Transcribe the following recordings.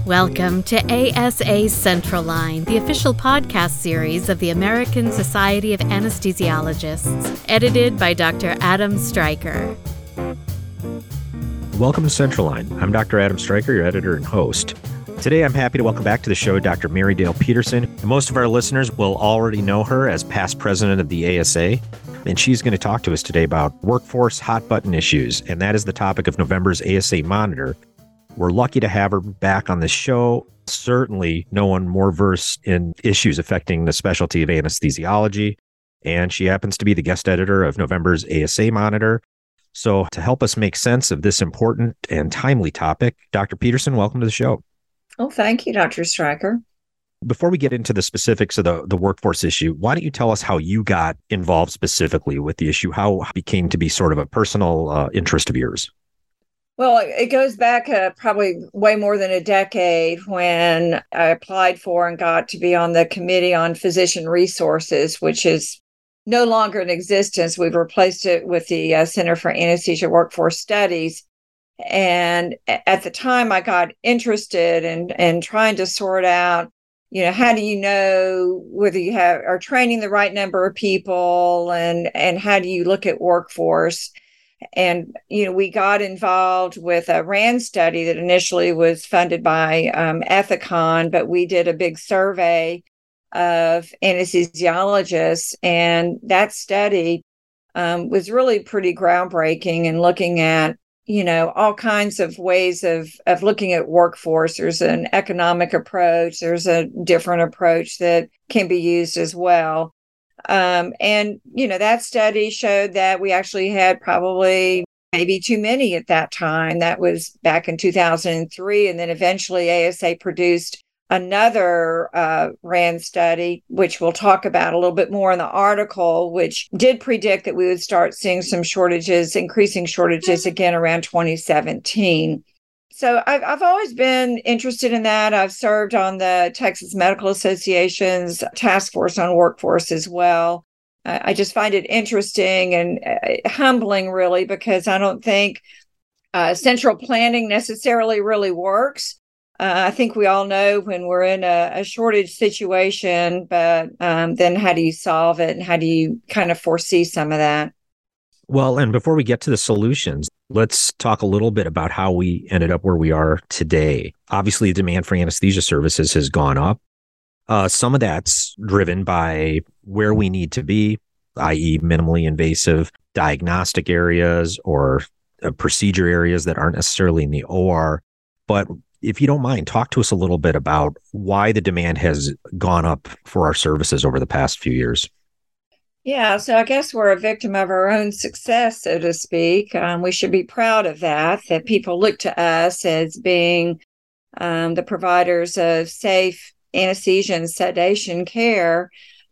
Welcome to ASA Central Line, the official podcast series of the American Society of Anesthesiologists, edited by Dr. Adam Stryker. Welcome to Central Line. I'm Dr. Adam Stryker, your editor and host. Today, I'm happy to welcome back to the show Dr. Mary Dale Peterson. And most of our listeners will already know her as past president of the ASA, and she's going to talk to us today about workforce hot button issues, and that is the topic of November's ASA Monitor. We're lucky to have her back on the show. Certainly no one more versed in issues affecting the specialty of anesthesiology, and she happens to be the guest editor of November's ASA Monitor. So to help us make sense of this important and timely topic, Dr. Peterson, welcome to the show. Oh, thank you, Dr. Stryker. Before we get into the specifics of the workforce issue, why don't you tell us how you got involved specifically with the issue, how it became to be sort of a personal interest of yours? Well, it goes back probably way more than a decade when I applied for and got to be on the Committee on Physician Resources, which is no longer in existence. We've replaced it with the Center for Anesthesia Workforce Studies. And at the time, I got interested in trying to sort out, how do you know whether you are training the right number of people, and how do you look at workforce? And, we got involved with a RAND study that initially was funded by Ethicon, but we did a big survey of anesthesiologists. And that study was really pretty groundbreaking in looking at, all kinds of ways of looking at workforce. There's an economic approach. There's a different approach that can be used as well. That study showed that we actually had probably maybe too many at that time. That was back in 2003. And then eventually ASA produced another RAND study, which we'll talk about a little bit more in the article, which did predict that we would start seeing some shortages, increasing shortages again around 2017. So I've always been interested in that. I've served on the Texas Medical Association's task force on workforce as well. I just find it interesting and humbling, really, because I don't think central planning necessarily really works. I think we all know when we're in a shortage situation, but then how do you solve it and how do you kind of foresee some of that? Well, and before we get to the solutions, let's talk a little bit about how we ended up where we are today. Obviously, the demand for anesthesia services has gone up. Some of that's driven by where we need to be, i.e. minimally invasive diagnostic areas or procedure areas that aren't necessarily in the OR. But if you don't mind, talk to us a little bit about why the demand has gone up for our services over the past few years. Yeah, so I guess we're a victim of our own success, so to speak. We should be proud of that people look to us as being the providers of safe anesthesia and sedation care,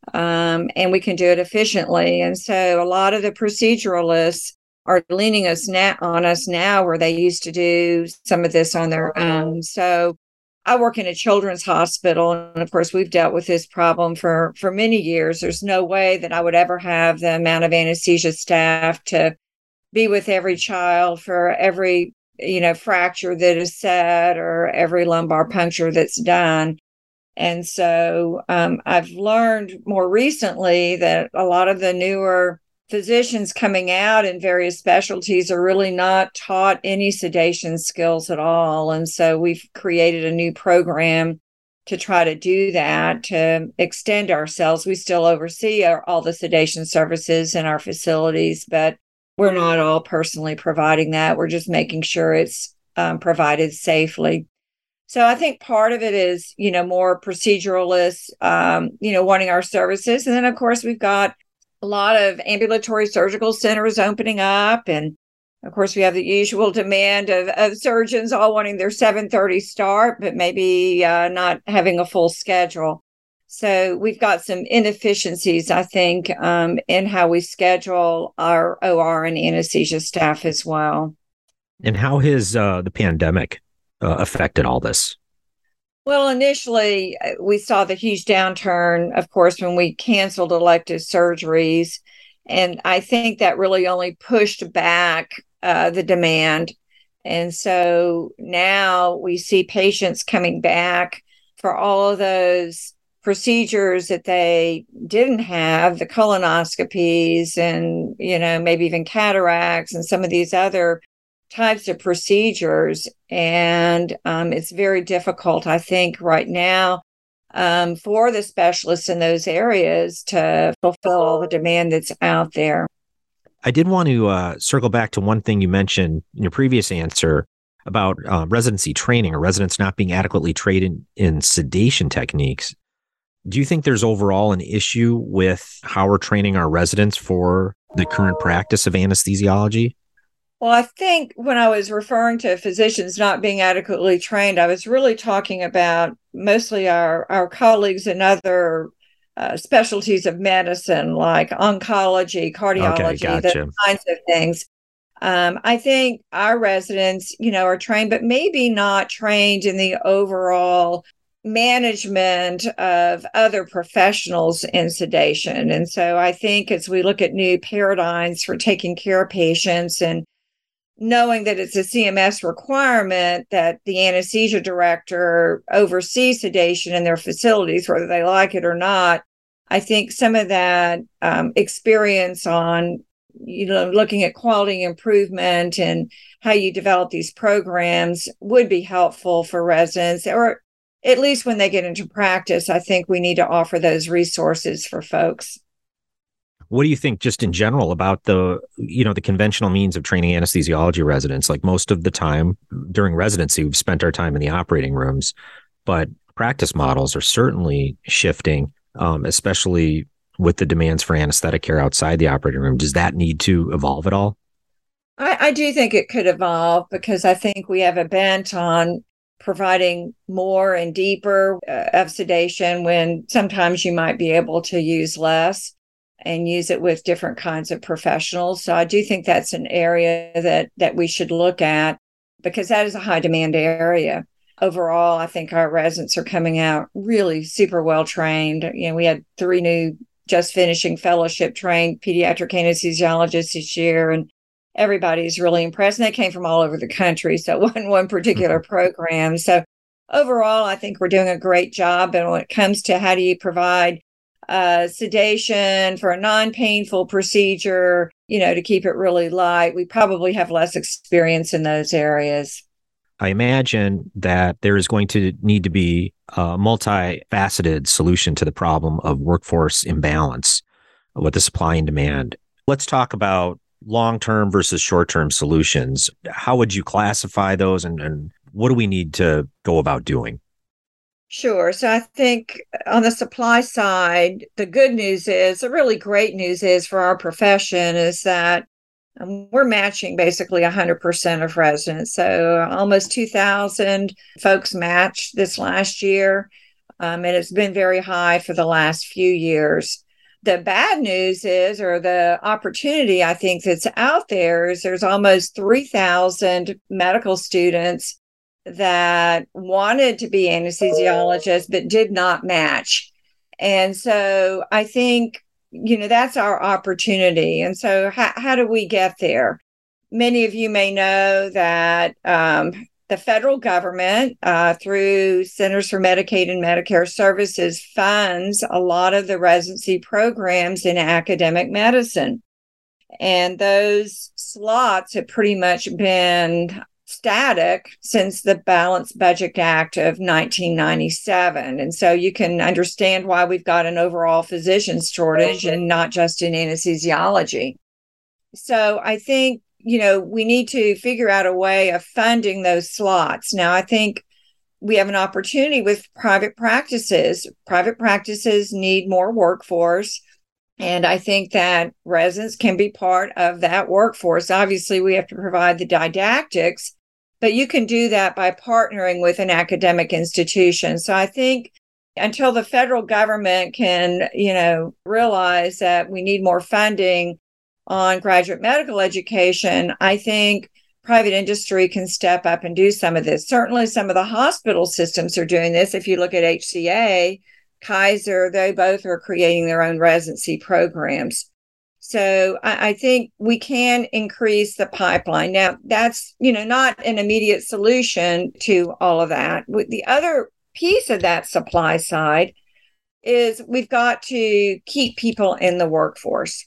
and we can do it efficiently. And so a lot of the proceduralists are leaning on us now where they used to do some of this on their own. So I work in a children's hospital, and of course, we've dealt with this problem for many years. There's no way that I would ever have the amount of anesthesia staff to be with every child for every, fracture that is set or every lumbar puncture that's done. And so I've learned more recently that a lot of the newer physicians coming out in various specialties are really not taught any sedation skills at all. And so we've created a new program to try to do that, to extend ourselves. We still oversee all the sedation services in our facilities, but we're not all personally providing that. We're just making sure it's provided safely. So I think part of it is, more proceduralists, wanting our services. And then, of course, we've got a lot of ambulatory surgical centers opening up. And of course, we have the usual demand of surgeons all wanting their 7:30 start, but maybe not having a full schedule. So we've got some inefficiencies, I think, in how we schedule our OR and anesthesia staff as well. And how has the pandemic affected all this? Well, initially, we saw the huge downturn, of course, when we canceled elective surgeries. And I think that really only pushed back the demand. And so now we see patients coming back for all of those procedures that they didn't have, the colonoscopies and, maybe even cataracts and some of these other types of procedures. And it's very difficult, I think, right now for the specialists in those areas to fulfill all the demand that's out there. I did want to circle back to one thing you mentioned in your previous answer about residency training or residents not being adequately trained in sedation techniques. Do you think there's overall an issue with how we're training our residents for the current practice of anesthesiology? Well, I think when I was referring to physicians not being adequately trained, I was really talking about mostly our colleagues in other specialties of medicine, like oncology, cardiology, Okay, gotcha. those kinds of things. I think our residents, are trained, but maybe not trained in the overall management of other professionals in sedation. And so I think as we look at new paradigms for taking care of patients and knowing that it's a CMS requirement that the anesthesia director oversees sedation in their facilities, whether they like it or not, I think some of that experience on, looking at quality improvement and how you develop these programs would be helpful for residents, or at least when they get into practice. I think we need to offer those resources for folks. What do you think just in general about the conventional means of training anesthesiology residents? Like most of the time during residency, we've spent our time in the operating rooms, but practice models are certainly shifting, especially with the demands for anesthetic care outside the operating room. Does that need to evolve at all? I do think it could evolve because I think we have a bent on providing more and deeper of sedation when sometimes you might be able to use less and use it with different kinds of professionals. So I do think that's an area that we should look at because that is a high demand area. Overall, I think our residents are coming out really super well trained. We had 3 new just finishing fellowship trained pediatric anesthesiologists this year, and everybody's really impressed. And they came from all over the country. So it wasn't one particular program. So overall, I think we're doing a great job. And when it comes to how do you provide sedation for a non-painful procedure, to keep it really light, we probably have less experience in those areas. I imagine that there is going to need to be a multifaceted solution to the problem of workforce imbalance with the supply and demand. Let's talk about long-term versus short-term solutions. How would you classify those and what do we need to go about doing? Sure. So I think on the supply side, the good news is, the really great news is for our profession is that we're matching basically 100% of residents. So almost 2,000 folks matched this last year. And it's been very high for the last few years. The bad news is, or the opportunity I think that's out there is there's almost 3,000 medical students that wanted to be anesthesiologists but did not match. And so I think, that's our opportunity. And so how do we get there? Many of you may know that the federal government, through Centers for Medicaid and Medicare Services, funds a lot of the residency programs in academic medicine. And those slots have pretty much been static since the Balanced Budget Act of 1997. And so you can understand why we've got an overall physician shortage and not just in anesthesiology. So I think, we need to figure out a way of funding those slots. Now, I think we have an opportunity with private practices. Private practices need more workforce. And I think that residents can be part of that workforce. Obviously, we have to provide the didactics, but you can do that by partnering with an academic institution. So I think until the federal government can, realize that we need more funding on graduate medical education, I think private industry can step up and do some of this. Certainly some of the hospital systems are doing this. If you look at HCA, Kaiser, they both are creating their own residency programs. So I think we can increase the pipeline. Now, that's, not an immediate solution to all of that. The other piece of that supply side is we've got to keep people in the workforce.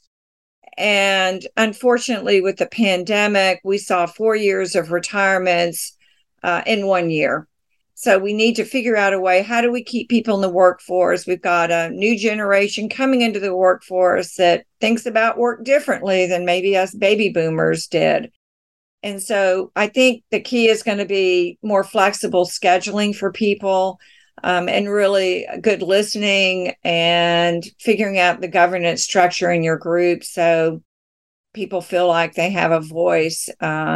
And unfortunately, with the pandemic, we saw 4 years of retirements in 1 year. So we need to figure out a way, how do we keep people in the workforce? We've got a new generation coming into the workforce that thinks about work differently than maybe us baby boomers did. And so I think the key is going to be more flexible scheduling for people, and really good listening and figuring out the governance structure in your group so people feel like they have a voice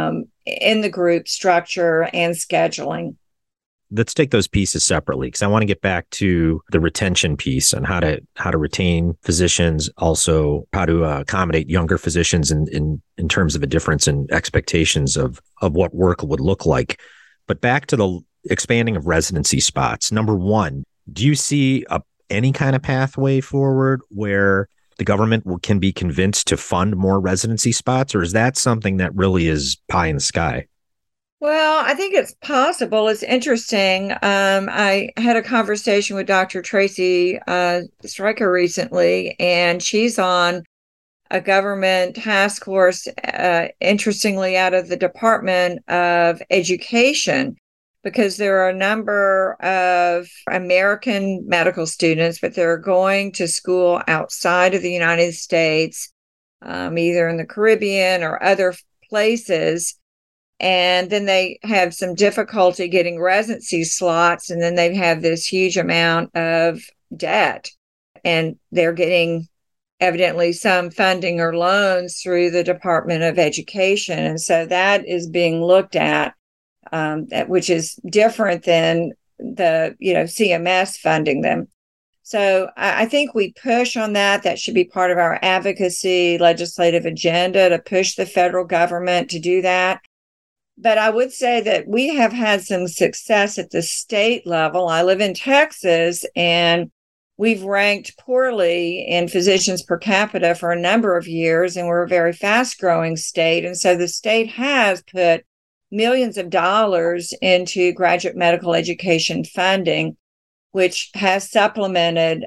in the group structure and scheduling. Let's take those pieces separately, because I want to get back to the retention piece and how to retain physicians, also how to accommodate younger physicians in terms of a difference in expectations of what work would look like. But back to the expanding of residency spots. Number one, do you see any kind of pathway forward where the government can be convinced to fund more residency spots, or is that something that really is pie in the sky? Well, I think it's possible. It's interesting. I had a conversation with Dr. Tracy Stryker recently, and she's on a government task force, interestingly, out of the Department of Education, because there are a number of American medical students, but they're going to school outside of the United States, either in the Caribbean or other places. And then they have some difficulty getting residency slots. And then they have this huge amount of debt. And they're getting evidently some funding or loans through the Department of Education. And so that is being looked at, which is different than the, CMS funding them. So I think we push on that. That should be part of our advocacy legislative agenda, to push the federal government to do that. But I would say that we have had some success at the state level. I live in Texas, and we've ranked poorly in physicians per capita for a number of years, and we're a very fast-growing state. And so the state has put millions of dollars into graduate medical education funding, which has supplemented,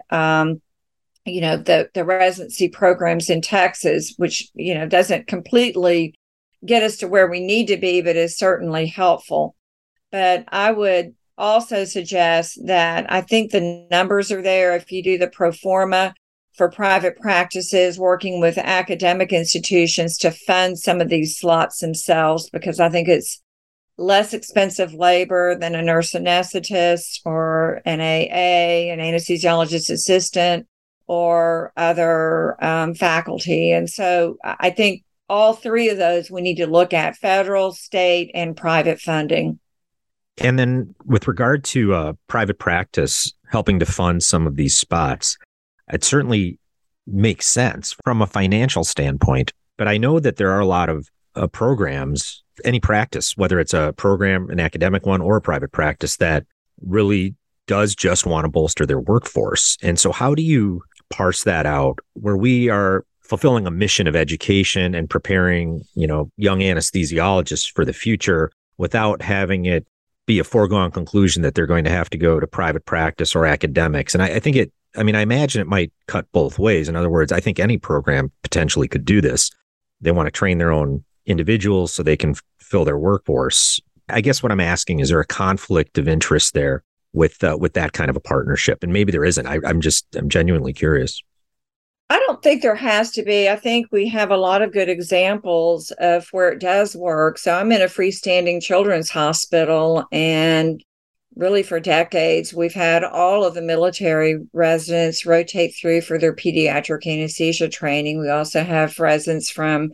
the residency programs in Texas, which, doesn't completely get us to where we need to be, but is certainly helpful. But I would also suggest that I think the numbers are there. If you do the pro forma for private practices working with academic institutions to fund some of these slots themselves, because I think it's less expensive labor than a nurse anesthetist or an AA, an anesthesiologist assistant, or other faculty. And so I think all three of those we need to look at: federal, state, and private funding. And then with regard to private practice helping to fund some of these spots, it certainly makes sense from a financial standpoint. But I know that there are a lot of programs, any practice, whether it's a program, an academic one, or a private practice, that really does just want to bolster their workforce. And so how do you parse that out, where we are fulfilling a mission of education and preparing, young anesthesiologists for the future without having it be a foregone conclusion that they're going to have to go to private practice or academics? And I imagine it might cut both ways. In other words, I think any program potentially could do this. They want to train their own individuals so they can fill their workforce. I guess what I'm asking, is there a conflict of interest there with that kind of a partnership? And maybe there isn't. I'm genuinely curious. I don't think there has to be. I think we have a lot of good examples of where it does work. So I'm in a freestanding children's hospital, and really for decades, we've had all of the military residents rotate through for their pediatric anesthesia training. We also have residents from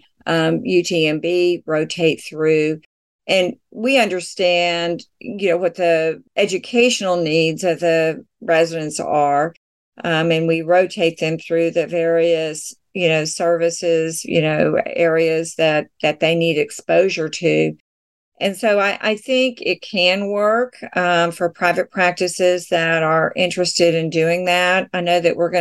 UTMB rotate through. And we understand, what the educational needs of the residents are. And we rotate them through the various, services, areas that they need exposure to. And so I think it can work for private practices that are interested in doing that. I know that we're going to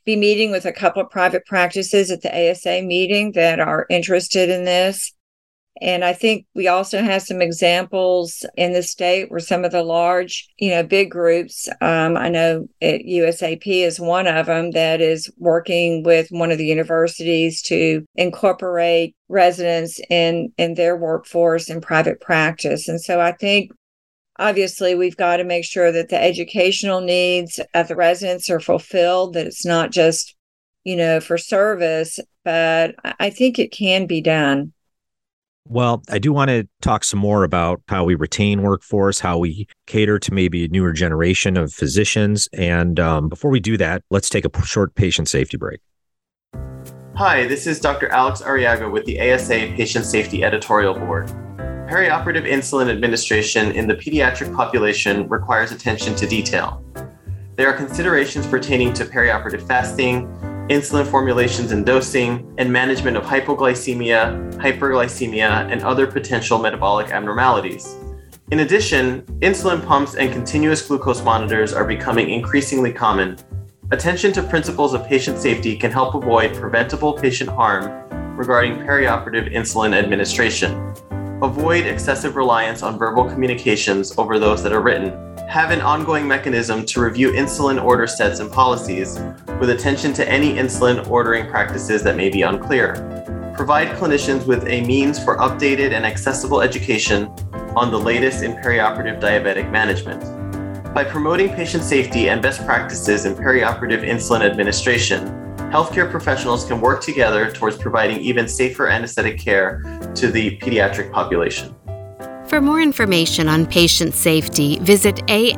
be meeting with a couple of private practices at the ASA meeting that are interested in this. And I think we also have some examples in the state where some of the large, big groups, I know USAP is one of them that is working with one of the universities to incorporate residents in their workforce in private practice. And so I think, obviously, we've got to make sure that the educational needs of the residents are fulfilled, that it's not just, for service, but I think it can be done. Well, I do want to talk some more about how we retain workforce, how we cater to maybe a newer generation of physicians. And before we do that, let's take a short patient safety break. Hi, this is Dr. Alex Arriaga with the ASA Patient Safety Editorial Board. Perioperative insulin administration in the pediatric population requires attention to detail. There are considerations pertaining to perioperative fasting, insulin formulations and dosing, and management of hypoglycemia, hyperglycemia, and other potential metabolic abnormalities. In addition, insulin pumps and continuous glucose monitors are becoming increasingly common. Attention to principles of patient safety can help avoid preventable patient harm regarding perioperative insulin administration. Avoid excessive reliance on verbal communications over those that are written. Have an ongoing mechanism to review insulin order sets and policies with attention to any insulin ordering practices that may be unclear. Provide clinicians with a means for updated and accessible education on the latest in perioperative diabetic management. By promoting patient safety and best practices in perioperative insulin administration, healthcare professionals can work together towards providing even safer anesthetic care to the pediatric population. For more information on patient safety, visit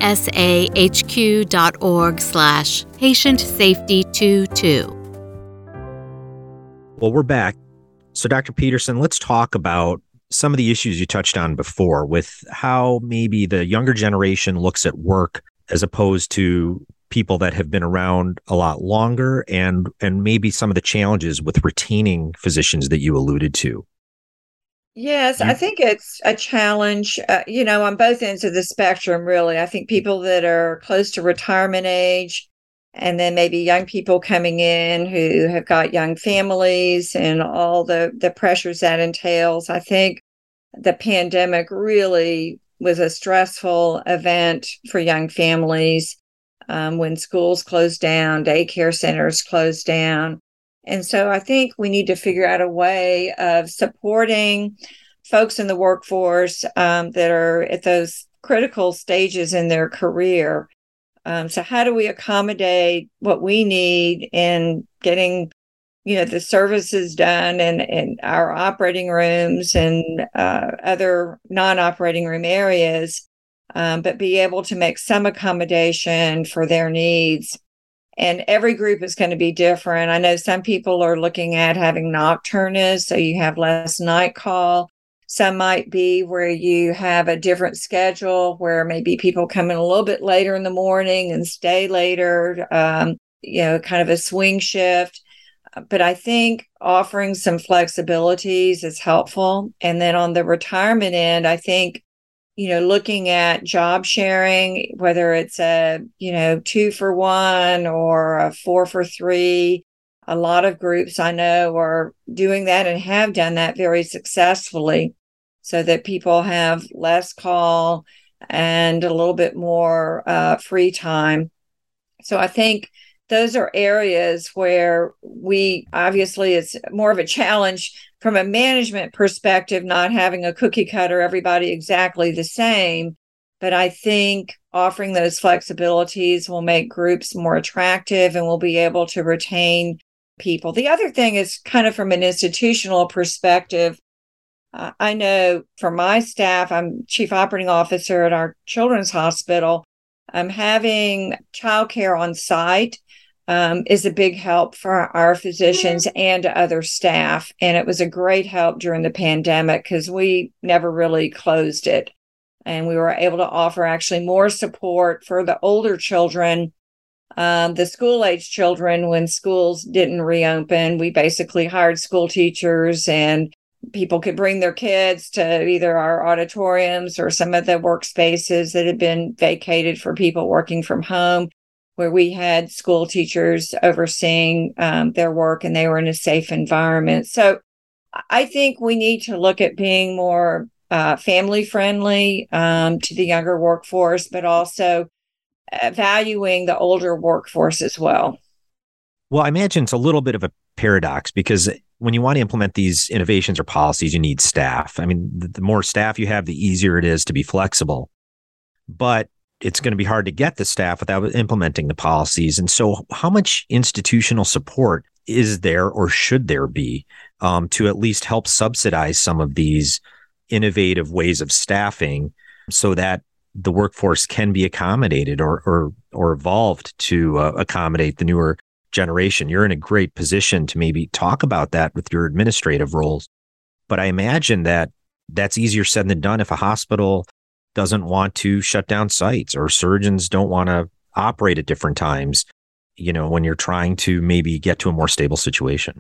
asahq.org/patientsafety22. Well, we're back. So, Dr. Peterson, let's talk about some of the issues you touched on before with how maybe the younger generation looks at work as opposed to people that have been around a lot longer, and maybe some of the challenges with retaining physicians that you alluded to. Yes, I think it's a challenge, on both ends of the spectrum, really. I think people that are close to retirement age, and then maybe young people coming in who have got young families and all the pressures that entails. I think the pandemic really was a stressful event for young families when schools closed down, daycare centers closed down. And so I think we need to figure out a way of supporting folks in the workforce that are at those critical stages in their career. So how do we accommodate what we need in getting, the services done in our operating rooms and other non-operating room areas, but be able to make some accommodation for their needs. And every group is going to be different. I know some people are looking at having nocturnists, so you have less night call. Some might be where you have a different schedule where maybe people come in a little bit later in the morning and stay later, kind of a swing shift. But I think offering some flexibilities is helpful. And then on the retirement end, I think looking at job sharing, whether it's a, 2-for-1 or a 4-for-3, a lot of groups I know are doing that and have done that very successfully so that people have less call and a little bit more free time. So I think those are areas where it's more of a challenge from a management perspective, not having a cookie cutter, everybody exactly the same. But I think offering those flexibilities will make groups more attractive and we'll be able to retain people. The other thing is kind of from an institutional perspective. I know for my staff, I'm chief operating officer at our children's hospital. Having childcare on site is a big help for our physicians and other staff. And it was a great help during the pandemic because we never really closed it. And we were able to offer actually more support for the older children, the school-age children when schools didn't reopen. We basically hired school teachers and people could bring their kids to either our auditoriums or some of the workspaces that had been vacated for people working from home. where we had school teachers overseeing their work and they were in a safe environment. So I think we need to look at being more family friendly to the younger workforce, but also valuing the older workforce as well. Well, I imagine it's a little bit of a paradox because when you want to implement these innovations or policies, you need staff. I mean, the more staff you have, the easier it is to be flexible. But it's going to be hard to get the staff without implementing the policies. And so how much institutional support is there or should there be to at least help subsidize some of these innovative ways of staffing so that the workforce can be accommodated or evolved to accommodate the newer generation? You're in a great position to maybe talk about that with your administrative roles. But I imagine that that's easier said than done if a hospital doesn't want to shut down sites or surgeons don't want to operate at different times, when you're trying to maybe get to a more stable situation.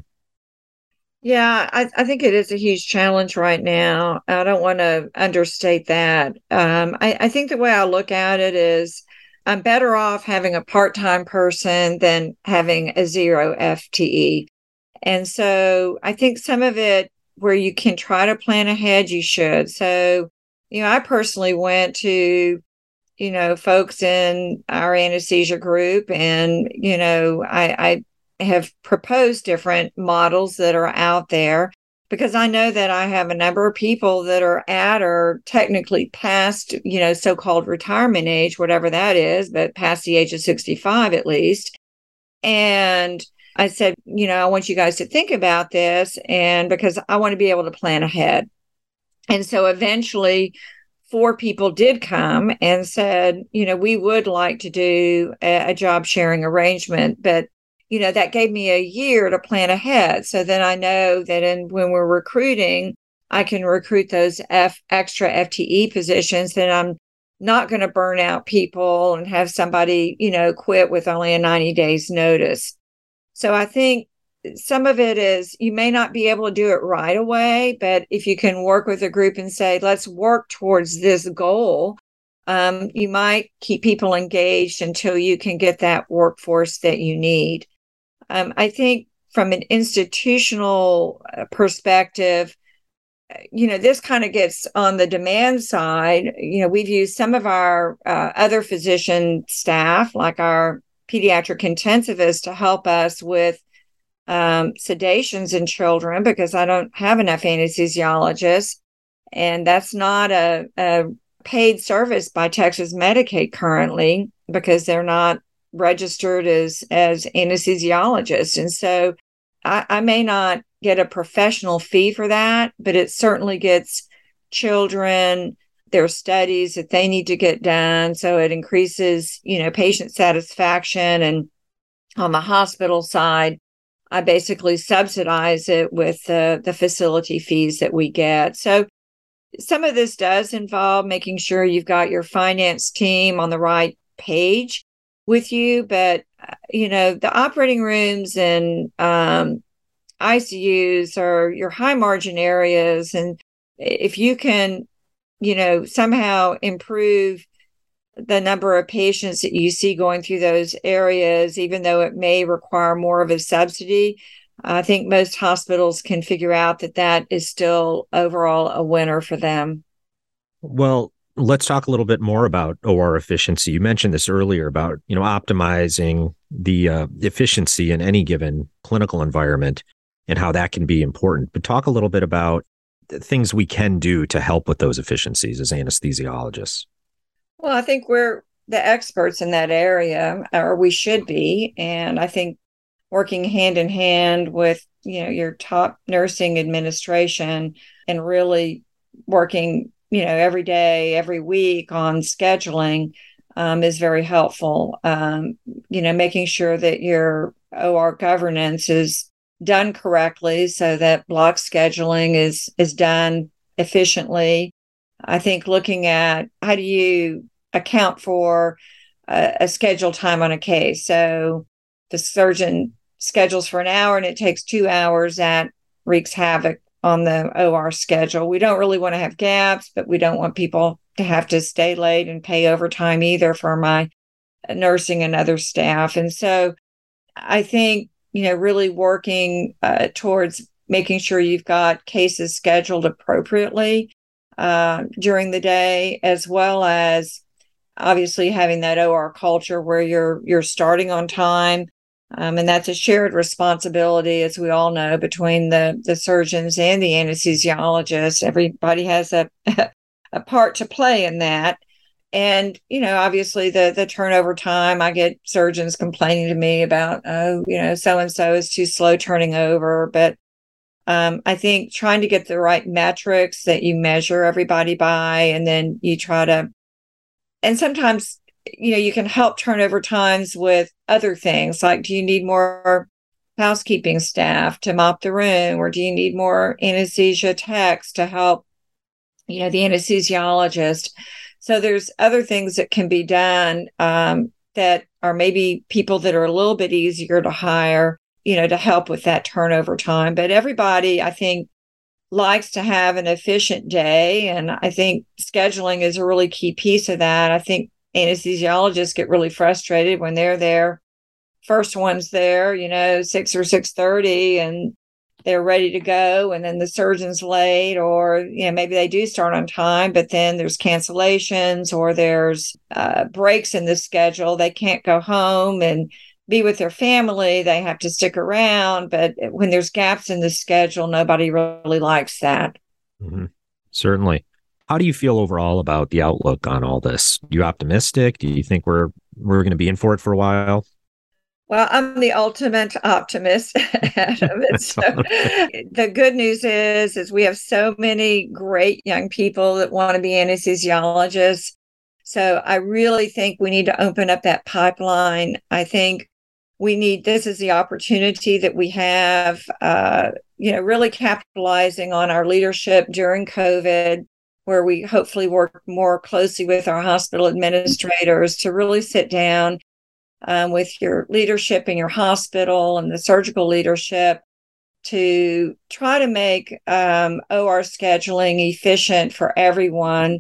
Yeah, I think it is a huge challenge right now. I don't want to understate that. I think the way I look at it is I'm better off having a part-time person than having a 0 FTE. And so I think some of it where you can try to plan ahead, you should. So, I personally went to, folks in our anesthesia group and, I have proposed different models that are out there because I know that I have a number of people that are at or technically past, so-called retirement age, whatever that is, but past the age of 65 at least. And I said, I want you guys to think about this and because I want to be able to plan ahead. And so eventually 4 people did come and said, we would like to do a job sharing arrangement, but that gave me a year to plan ahead. So then I know that when we're recruiting, I can recruit those extra FTE positions that I'm not going to burn out people and have somebody, quit with only a 90 days notice. So I think some of it is you may not be able to do it right away, but if you can work with a group and say, let's work towards this goal, you might keep people engaged until you can get that workforce that you need. I think from an institutional perspective, this kind of gets on the demand side. We've used some of our other physician staff, like our pediatric intensivists, to help us with sedations in children because I don't have enough anesthesiologists. And that's not a paid service by Texas Medicaid currently because they're not registered as anesthesiologists. And so I may not get a professional fee for that, but it certainly gets children their studies that they need to get done. So it increases, patient satisfaction. And on the hospital side, I basically subsidize it with the facility fees that we get. So some of this does involve making sure you've got your finance team on the right page with you. But, the operating rooms and ICUs are your high margin areas. And if you can, somehow improve the number of patients that you see going through those areas, even though it may require more of a subsidy, I think most hospitals can figure out that is still overall a winner for them. Well, let's talk a little bit more about OR efficiency. You mentioned this earlier about, optimizing the efficiency in any given clinical environment and how that can be important. But talk a little bit about the things we can do to help with those efficiencies as anesthesiologists. Well, I think we're the experts in that area, or we should be. And I think working hand in hand with, your top nursing administration and really working, every day, every week on scheduling is very helpful. Making sure that your OR governance is done correctly so that block scheduling is done efficiently. I think looking at how do you account for a scheduled time on a case. So the surgeon schedules for an hour and it takes 2 hours, that wreaks havoc on the OR schedule. We don't really want to have gaps, but we don't want people to have to stay late and pay overtime either for my nursing and other staff. And so I think, really working towards making sure you've got cases scheduled appropriately during the day, as well as obviously having that OR culture where you're starting on time. And that's a shared responsibility, as we all know, between the surgeons and the anesthesiologists. Everybody has a part to play in that. And, obviously the turnover time, I get surgeons complaining to me about, so-and-so is too slow turning over. But I think trying to get the right metrics that you measure everybody by, and then you try to, and sometimes, you can help turnover times with other things, like, do you need more housekeeping staff to mop the room, or do you need more anesthesia techs to help, the anesthesiologist? So there's other things that can be done that are maybe people that are a little bit easier to hire, to help with that turnover time. But everybody, I think, likes to have an efficient day. And I think scheduling is a really key piece of that. I think anesthesiologists get really frustrated when they're there. First one's there, 6 or 6:30, and they're ready to go. And then the surgeon's late, or, maybe they do start on time, but then there's cancellations, or there's breaks in the schedule. They can't go home and be with their family. They have to stick around. But when there's gaps in the schedule, nobody really likes that. Mm-hmm. Certainly. How do you feel overall about the outlook on all this? Are you optimistic? Do you think we're going to be in for it for a while? Well, I'm the ultimate optimist, Adam. So the good news is we have so many great young people that want to be anesthesiologists. So I really think we need to open up that pipeline. I think this is the opportunity that we have, really capitalizing on our leadership during COVID, where we hopefully work more closely with our hospital administrators to really sit down with your leadership in your hospital and the surgical leadership to try to make OR scheduling efficient for everyone.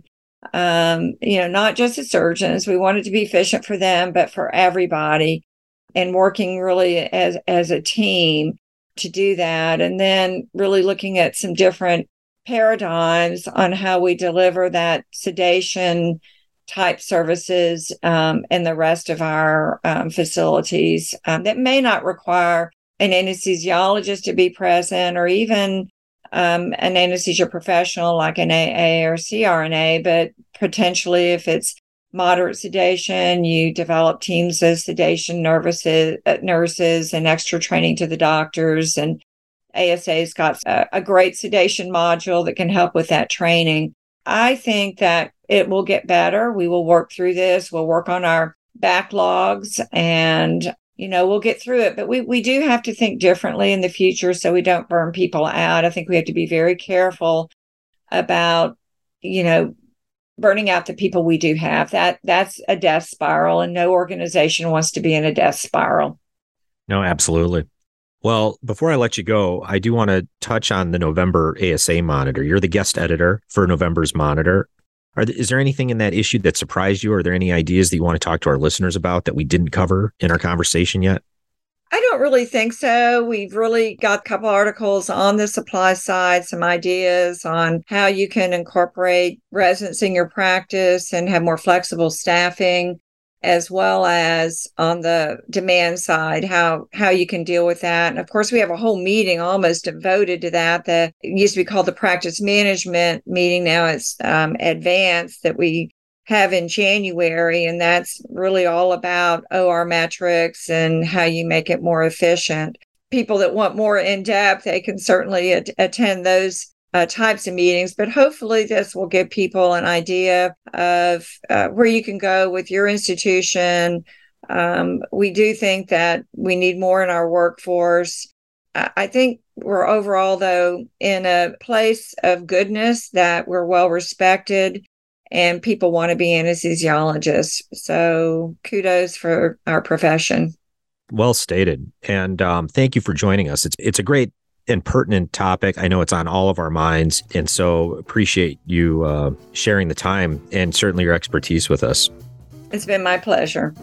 Not just the surgeons. We want it to be efficient for them, but for everybody, and working really as a team to do that. And then really looking at some different paradigms on how we deliver that sedation type services in the rest of our facilities that may not require an anesthesiologist to be present, or even an anesthesia professional like an AA or CRNA, but potentially if it's moderate sedation, you develop teams of sedation nurses and extra training to the doctors. And ASA's got a great sedation module that can help with that training. I think that it will get better. We will work through this. We'll work on our backlogs, and, we'll get through it. But we do have to think differently in the future so we don't burn people out. I think we have to be very careful about, burning out the people we do have. That's a death spiral, and no organization wants to be in a death spiral. No, absolutely. Well, before I let you go, I do want to touch on the November ASA Monitor. You're the guest editor for November's Monitor. Is there anything in that issue that surprised you? Or are there any ideas that you want to talk to our listeners about that we didn't cover in our conversation yet? I don't really think so. We've really got a couple articles on the supply side, some ideas on how you can incorporate residents in your practice and have more flexible staffing, as well as on the demand side, how you can deal with that. And of course, we have a whole meeting almost devoted to that. It used to be called the practice management meeting. Now it's advanced, that we have in January. And that's really all about OR metrics and how you make it more efficient. People that want more in depth, they can certainly attend those types of meetings, but hopefully this will give people an idea of where you can go with your institution. We do think that we need more in our workforce. I think we're overall, though, in a place of goodness, that we're well respected and people want to be anesthesiologists. So kudos for our profession. Well stated. And thank you for joining us. It's a great and pertinent topic. I know it's on all of our minds. And so appreciate you sharing the time and certainly your expertise with us. It's been my pleasure.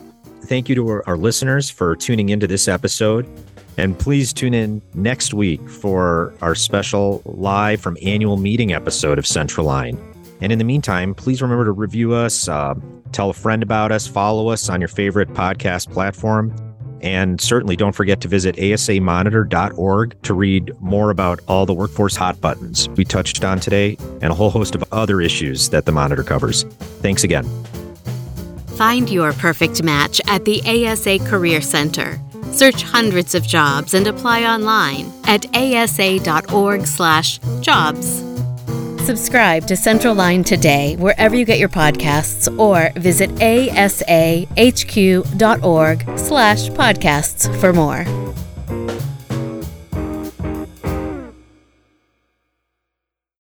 thank you to our listeners for tuning into this episode. And please tune in next week for our special live from annual meeting episode of Central Line. And in the meantime, please remember to review us, tell a friend about us, follow us on your favorite podcast platform. And certainly don't forget to visit asamonitor.org to read more about all the workforce hot buttons we touched on today and a whole host of other issues that the Monitor covers. Thanks again. Find your perfect match at the ASA Career Center. Search hundreds of jobs and apply online at asa.org/jobs. Subscribe to Central Line today wherever you get your podcasts or visit asahq.org/podcasts for more.